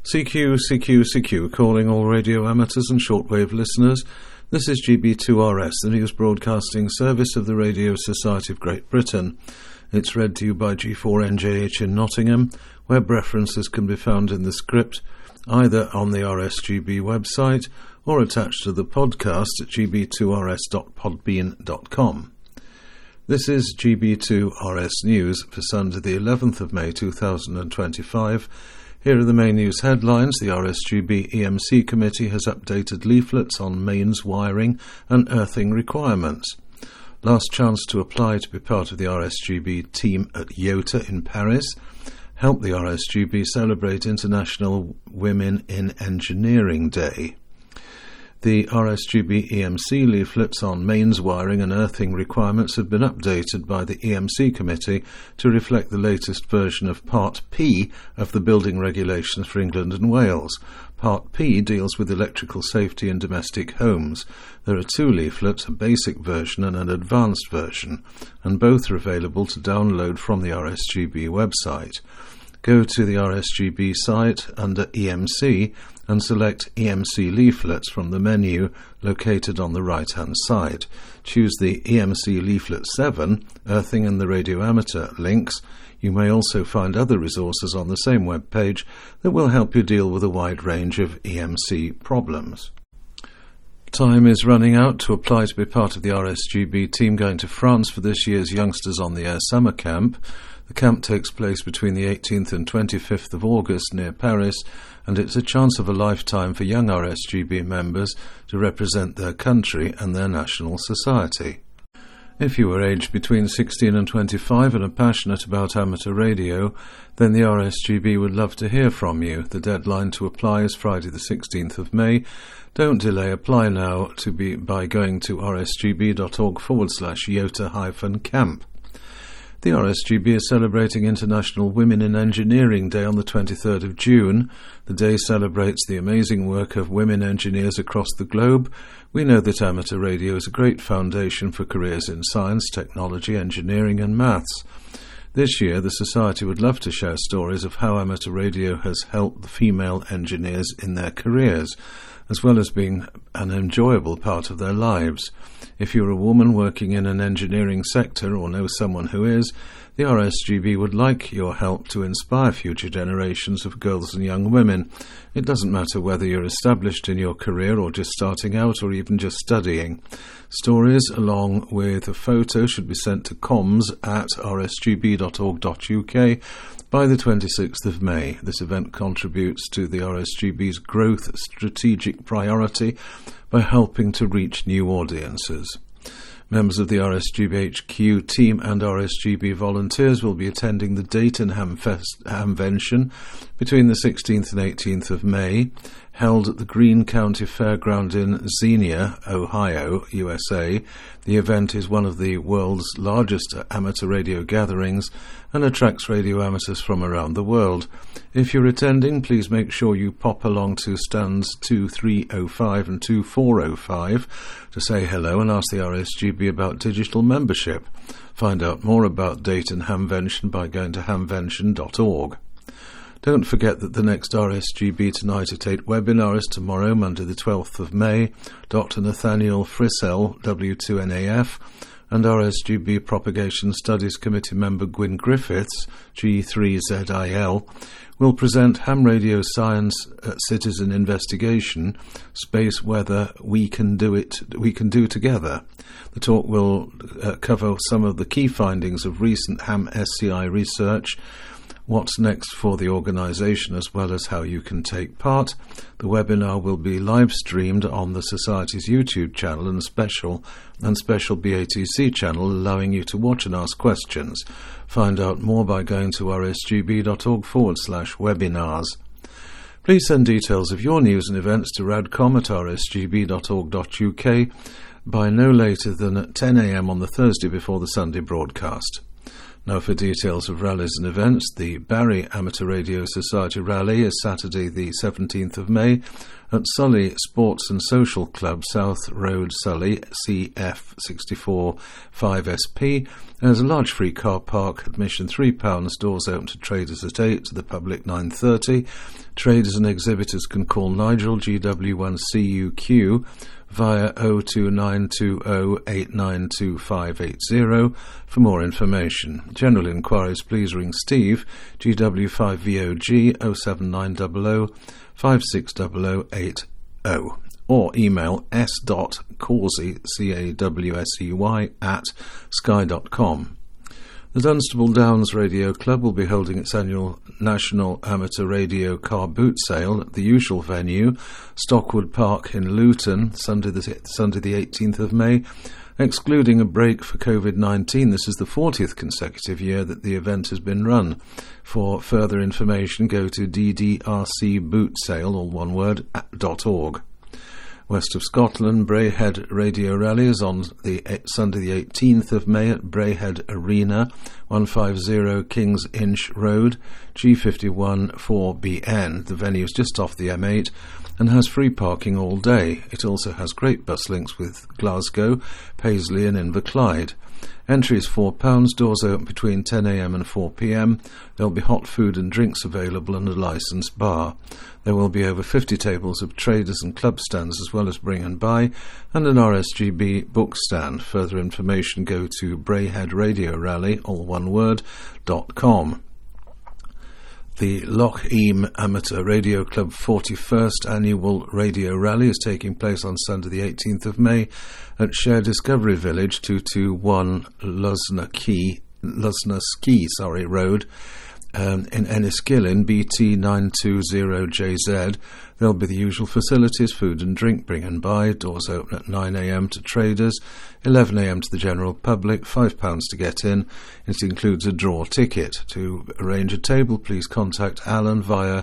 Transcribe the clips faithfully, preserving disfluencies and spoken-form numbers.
C Q, C Q, C Q, calling all radio amateurs and shortwave listeners. This is G B two R S, the news broadcasting service of the Radio Society of Great Britain. It's read to you by G four N J H in Nottingham. Web references can be found in the script, either on the R S G B website or attached to the podcast at g b two r s dot podbean dot com. This is G B two R S News for Sunday the eleventh of May two thousand twenty-five. Here are the main news headlines. The R S G B E M C Committee has updated leaflets on mains wiring and earthing requirements. Last chance to apply to be part of the R S G B team at YOTA in Paris. Help the R S G B celebrate International Women in Engineering Day. The R S G B E M C leaflets on mains wiring and earthing requirements have been updated by the E M C Committee to reflect the latest version of Part P of the Building Regulations for England and Wales. Part P deals with electrical safety in domestic homes. There are two leaflets, a basic version and an advanced version, and both are available to download from the R S G B website. Go to the R S G B site under E M C and select E M C leaflets from the menu located on the right-hand side. Choose the E M C Leaflet seven, Earthing and the Radio Amateur links. You may also find other resources on the same web page that will help you deal with a wide range of E M C problems. Time is running out to apply to be part of the R S G B team going to France for this year's Youngsters on the Air Summer Camp. The camp takes place between the eighteenth and twenty-fifth of August near Paris, and it's a chance of a lifetime for young R S G B members to represent their country and their national society. If you are aged between sixteen and twenty-five and are passionate about amateur radio, then the R S G B would love to hear from you. The deadline to apply is Friday the sixteenth of May. Don't delay, apply now to be by going to rsgb.org forward slash YOTA hyphen camp. The R S G B is celebrating International Women in Engineering Day on the twenty-third of June. The day celebrates the amazing work of women engineers across the globe. We know that amateur radio is a great foundation for careers in science, technology, engineering and maths. This year, the Society would love to share stories of how amateur radio has helped the female engineers in their careers, as well as being an enjoyable part of their lives. If you're a woman working in an engineering sector or know someone who is, the R S G B would like your help to inspire future generations of girls and young women. It doesn't matter whether you're established in your career or just starting out or even just studying. Stories along with a photo should be sent to comms at r s g b dot org dot u k by the twenty-sixth of May. This event contributes to the R S G B's growth strategic priority by helping to reach new audiences. Members of the R S G B H Q team and R S G B volunteers will be attending the Dayton Hamfest, Hamvention between the sixteenth and eighteenth of May, held at the Greene County Fairground in Xenia, Ohio, U S A. The event is one of the world's largest amateur radio gatherings and attracts radio amateurs from around the world. If you're attending, please make sure you pop along to stands two three oh five and two four oh five to say hello and ask the R S G B about digital membership. Find out more about Dayton Hamvention by going to hamvention dot org. Don't forget that the next R S G B Tonight at eight webinar is tomorrow, Monday the twelfth of May. Doctor Nathaniel Frissell, W two N A F, and R S G B Propagation Studies Committee member Gwyn Griffiths, G three Z I L, will present Ham Radio Science uh, Citizen Investigation, Space Weather We Can Do It We Can Do Together. The talk will uh, cover some of the key findings of recent Ham S C I research, what's next for the organisation, as well as how you can take part. The webinar will be live streamed on the Society's YouTube channel and special and special B A T C channel, allowing you to watch and ask questions. Find out more by going to rsgb.org forward slash webinars. Please send details of your news and events to radcom at r s g b dot org dot u k by no later than at ten a m on the Thursday before the Sunday broadcast. Now for details of rallies and events, the Barry Amateur Radio Society Rally is Saturday the seventeenth of May at Sully Sports and Social Club, South Road, Sully, C F sixty-four five S P. There's a large free car park, admission three pounds, doors open to traders at eight, to the public nine thirty. Traders and exhibitors can call Nigel G W one C U Q via oh two nine two oh eight nine two five eight oh for more information. General inquiries, please ring Steve, G W five V O G oh seven nine hundred five six zero zero eight oh, or email s.causey, C A W S E Y, at sky dot com. The Dunstable Downs Radio Club will be holding its annual National Amateur Radio Car Boot Sale at the usual venue, Stockwood Park in Luton, Sunday the, Sunday the eighteenth of May. Excluding a break for COVID nineteen, this is the fortieth consecutive year that the event has been run. For further information, go to d d r c boot sale, all one word, dot org. West of Scotland, Braehead Radio Rally is on the Sunday the eighteenth of May at Braehead Arena, one fifty Kings Inch Road, G fifty-one four B N. The venue is just off the M eight and has free parking all day. It also has great bus links with Glasgow, Paisley and Inverclyde. Entry is four pounds, doors open between ten a m and four p m. There'll be hot food and drinks available and a licensed bar. There will be over fifty tables of traders and club stands as well as bring and buy, and an R S G B book stand. Further information go to Braehead Radio Rally, all one word, dot com. The Loch Eam Amateur Radio Club forty-first Annual Radio Rally is taking place on Sunday the eighteenth of May at Share Discovery Village, two twenty-one Lusnaskey, Lusnaskey sorry, Road, um, in Enniskillen, B T nine two zero J Z. There'll be the usual facilities, food and drink, bring and buy. Doors open at nine a m to traders, eleven a m to the general public, five pounds to get in. It includes a draw ticket. To arrange a table, please contact Alan via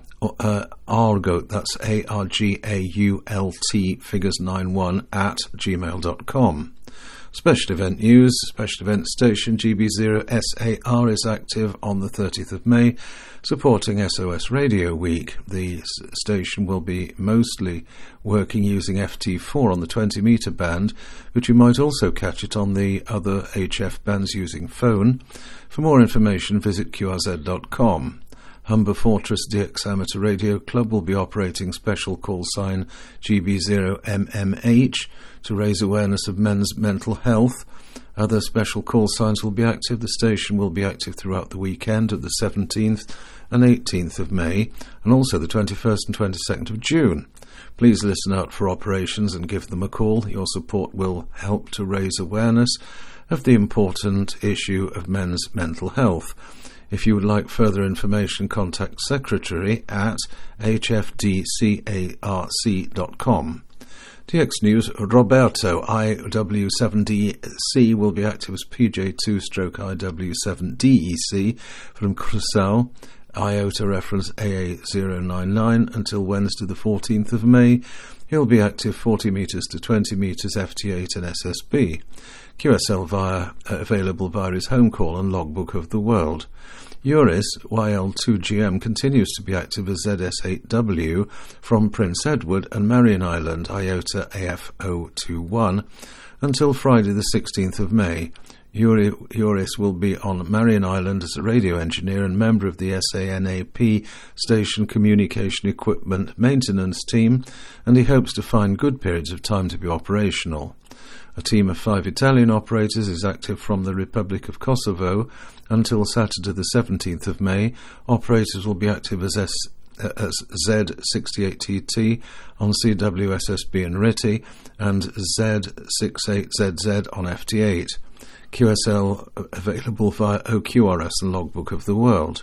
uh, Argo, that's A R G A U L T, figures nine one, at gmail dot com. Special event news. Special event station G B zero S A R is active on the thirtieth of May, supporting S O S Radio Week. The s- station will be mostly working using F T four on the twenty metre band, but you might also catch it on the other H F bands using phone. For more information, visit Q R Z dot com. Humber Fortress D X Amateur Radio Club will be operating special call sign G B zero M M H to raise awareness of men's mental health. Other special call signs will be active. The station will be active throughout the weekend of the seventeenth and eighteenth of May, and also the twenty-first and twenty-second of June. Please listen out for operations and give them a call. Your support will help to raise awareness of the important issue of men's mental health. If you would like further information, contact Secretary at h f d c a r c dot com. D X News, Roberto I W seven D C will be active as P J two stroke I W seven D E C from Crusoe, IOTA reference A A zero nine nine, until Wednesday the fourteenth of May. He'll be active forty metres to twenty metres F T eight and S S B. Q S L via, uh, available via his home call and logbook of the world. Uris Y L two G M continues to be active as Z S eight W from Prince Edward and Marion Island, IOTA A F zero two one, until Friday the sixteenth of May. Uri, Uris will be on Marion Island as a radio engineer and member of the S A N A P Station Communication Equipment Maintenance Team, and he hopes to find good periods of time to be operational. A team of five Italian operators is active from the Republic of Kosovo until Saturday the seventeenth of May. Operators will be active as, S, uh, as Z sixty-eight T T on C W S S B and R I T I and Z sixty-eight Z Z on F T eight. Q S L available via O Q R S and Logbook of the World.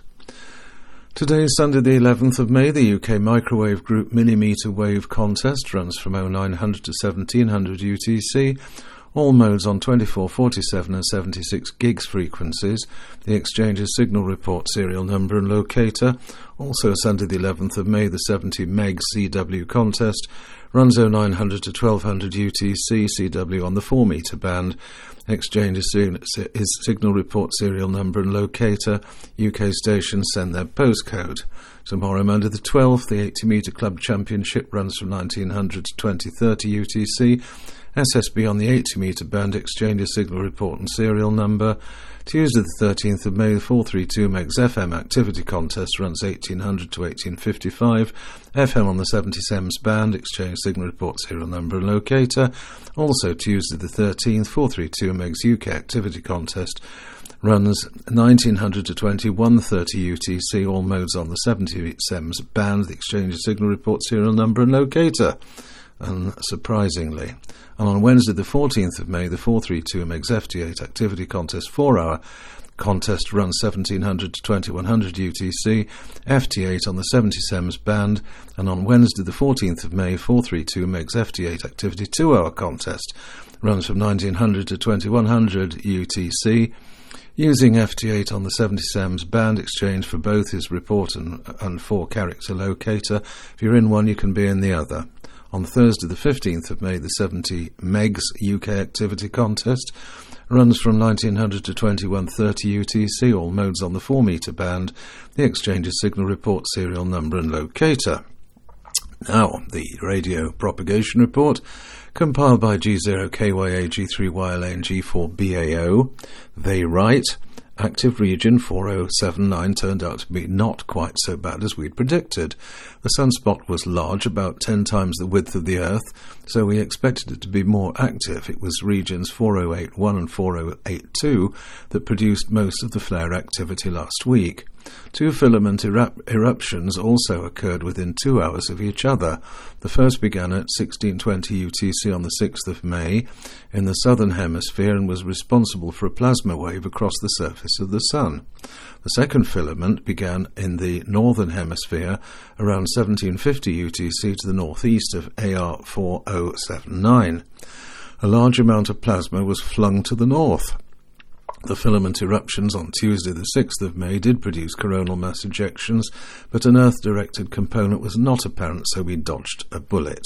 Today is Sunday the eleventh of May. The U K Microwave Group Millimetre Wave Contest runs from oh nine hundred to seventeen hundred U T C. All modes on twenty-four, forty-seven and seventy-six gigs frequencies. The exchange's signal report serial number and locator. Also Sunday the eleventh of May, the seventy meg C W contest runs oh nine hundred to twelve hundred U T C, C W on the four metre band. exchanges his signal report serial number and locator. U K stations send their postcode. Tomorrow, Monday the twelfth, the eighty metre club championship runs from nineteen hundred to twenty thirty U T C. S S B on the eighty metre band exchanges signal report and serial number. Tuesday the thirteenth of May, the four thirty-two megahertz F M activity contest runs eighteen hundred to eighteen fifty-five. F M on the seventy centimeters band, exchange signal report, serial number and locator. Also Tuesday the thirteenth, four thirty-two megahertz U K activity contest runs nineteen hundred to twenty-one thirty U T C, all modes on the seventy centimeters band, the exchange signal report, serial number and locator. Unsurprisingly. And on Wednesday the fourteenth of May, the four thirty-two megahertz F T eight activity contest four hour contest runs seventeen hundred to twenty-one hundred U T C, F T eight on the seventy centimeters band. And on Wednesday the fourteenth of May, four thirty-two megahertz F T eight activity two hour contest runs from nineteen hundred to twenty-one hundred U T C. Using F T eight on the seventy centimeters band, exchange for both his report and, and four character locator. If you're in one, you can be in the other. On Thursday the fifteenth of May, the seventy megahertz U K activity contest runs from nineteen hundred to twenty-one thirty U T C, all modes on the four metre band, the exchange's signal report, serial number and locator. Now, the radio propagation report, compiled by G zero K Y A, G three Y L A and G four B A O. They write, active region four oh seven nine turned out to be not quite so bad as we'd predicted. The sunspot was large, about ten times the width of the Earth, so we expected it to be more active. It was regions four oh eight one and four oh eight two that produced most of the flare activity last week. Two filament erup- eruptions also occurred within two hours of each other. The first began at sixteen twenty U T C on the sixth of May in the southern hemisphere and was responsible for a plasma wave across the surface of the Sun. The second filament began in the northern hemisphere around seventeen fifty U T C to the northeast of A R four oh seven nine. A large amount of plasma was flung to the north. The filament eruptions on Tuesday the sixth of May did produce coronal mass ejections, but an Earth-directed component was not apparent, so we dodged a bullet.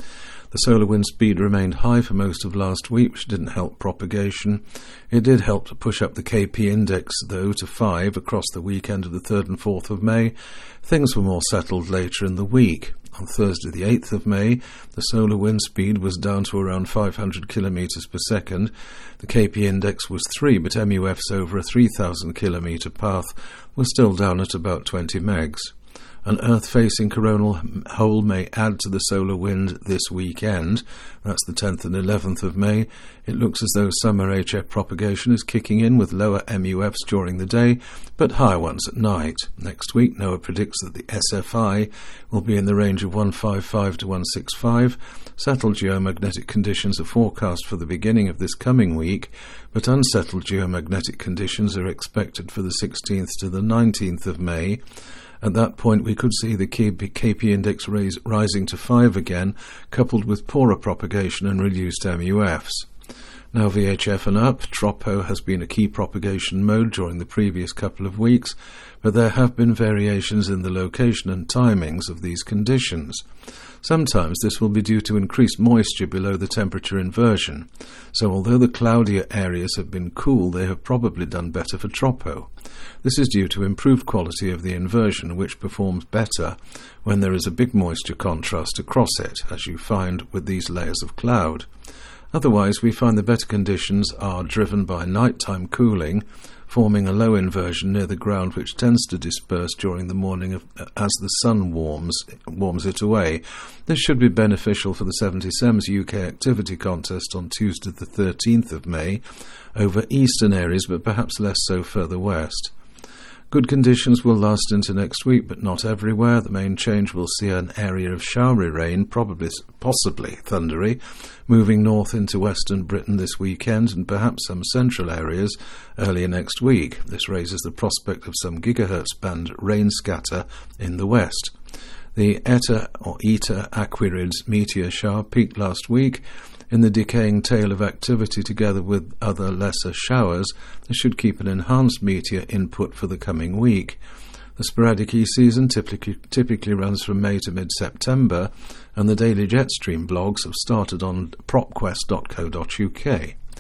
The solar wind speed remained high for most of last week, which didn't help propagation. It did help to push up the K P index, though, to five across the weekend of the third and fourth of May. Things were more settled later in the week. On Thursday the eighth of May, the solar wind speed was down to around five hundred kilometres per second. The K P index was three, but M U Fs over a three thousand kilometre path were still down at about twenty megs. An Earth-facing coronal hole may add to the solar wind this weekend. That's the tenth and eleventh of May. It looks as though summer H F propagation is kicking in with lower M U Fs during the day, but higher ones at night. Next week, NOAA predicts that the S F I will be in the range of one fifty-five to one sixty-five. Settled geomagnetic conditions are forecast for the beginning of this coming week, but unsettled geomagnetic conditions are expected for the sixteenth to the nineteenth of May. At that point, we could see the K P index raise, rising to five again, coupled with poorer propagation and reduced M U Fs. Now V H F and up, Tropo has been a key propagation mode during the previous couple of weeks, but there have been variations in the location and timings of these conditions. Sometimes this will be due to increased moisture below the temperature inversion, so although the cloudier areas have been cool, they have probably done better for Tropo. This is due to improved quality of the inversion, which performs better when there is a big moisture contrast across it, as you find with these layers of cloud. Otherwise, we find the better conditions are driven by nighttime cooling, forming a low inversion near the ground which tends to disperse during the morning of, uh, as the sun warms warms it away. This should be beneficial for the seventy centimeters U K activity contest on Tuesday the thirteenth of May over eastern areas, but perhaps less so further west. Good conditions will last into next week, but not everywhere. The main change will see an area of showery rain, probably, possibly thundery, moving north into western Britain this weekend and perhaps some central areas earlier next week. This raises the prospect of some gigahertz band rain scatter in the west. The Eta or Eta Aquarids meteor shower peaked last week. In the decaying tail of activity together with other lesser showers, this should keep an enhanced meteor input for the coming week. The sporadic E-season typically, typically runs from May to mid-September, and the daily Jetstream blogs have started on prop quest dot co dot U K.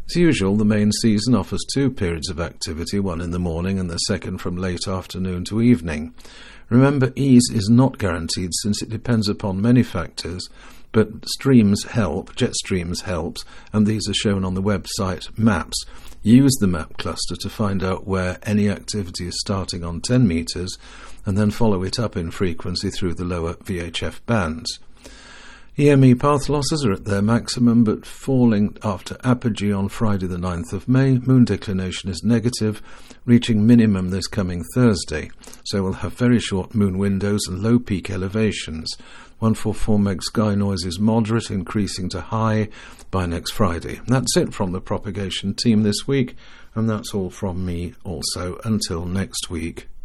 As usual, the main season offers two periods of activity, one in the morning and the second from late afternoon to evening. Remember, ease is not guaranteed since it depends upon many factors, but streams help, jet streams helps, and these are shown on the website Maps. Use the map cluster to find out where any activity is starting on ten metres, and then follow it up in frequency through the lower V H F bands. E M E path losses are at their maximum, but falling after apogee on Friday the ninth of May. Moon declination is negative, reaching minimum this coming Thursday, so we'll have very short moon windows and low peak elevations. one forty-four meg sky noise is moderate, increasing to high by next Friday. That's it from the propagation team this week, and that's all from me also until next week.